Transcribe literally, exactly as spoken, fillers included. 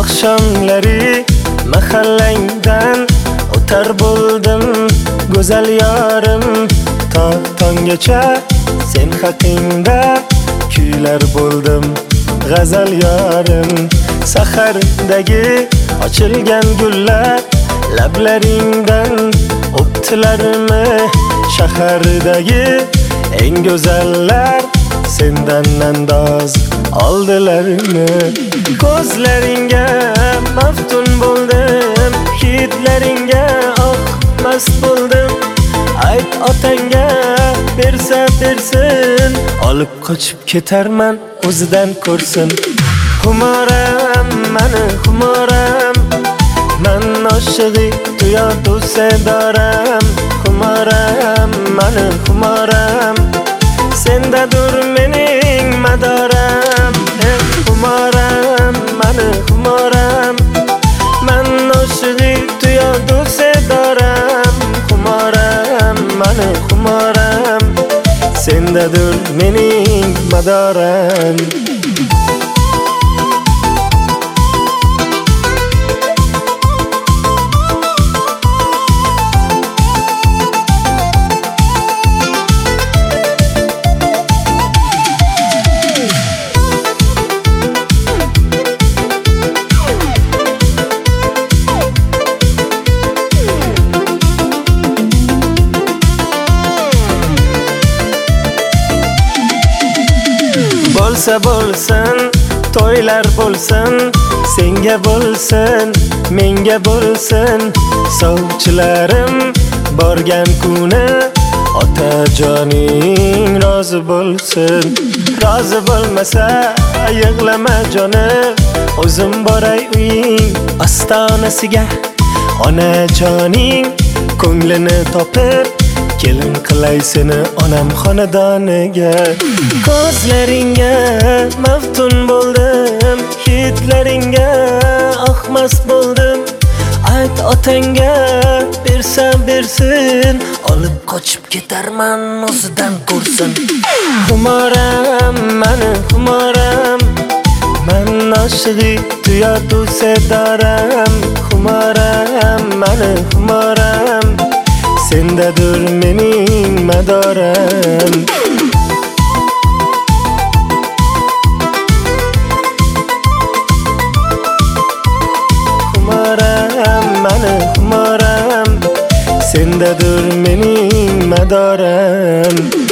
oqshomlari mahallangdan o'tar bo'ldim go'zal yorim to tonggacha sen haqingda kuylar bo'ldim g'azal yorim sahardagi ochilgan gullar lablaringdan o'ptilarmi shahardagi eng go'zallar sendan andoz oldilarmi ko'zlaringga maftun bo'ldim hidlaringga oh mast bo'ldim ayt otangga bersa bersin olib qochib ketarman o'zidan ko'rsin xumoram mani xumoram man oshig'i tuyatu sedoram xumoram mani xumoram sendadur mening madoram xumoram mani xumoram man oshig'i tuyatu sedoram xumoram mani xumoram sendadur mening madoram bo'lsa bo'lsin to'ylar bo'lsin senga bo'lsin menga bo'lsin sovchilarim borgan kuni otajoning rozi bo'lsin rozi bo'lmasa yig'lama jonim o'zim boray uying ostonasiga onajoning ko'nglini topib kelin qilay seni onam xonadoniga ko'zlaringga maftun bo'ldim hidlaringga ahmas bo'ldim ayt otangga bersa bersin olib qochib ketarman o'zidan ko'rsin xumoram mani xumoram man oshig'i tuyatu sedoram xumoram mani xumoram sendadur mening madoram xumoram mani xumoram sendadur mening madoram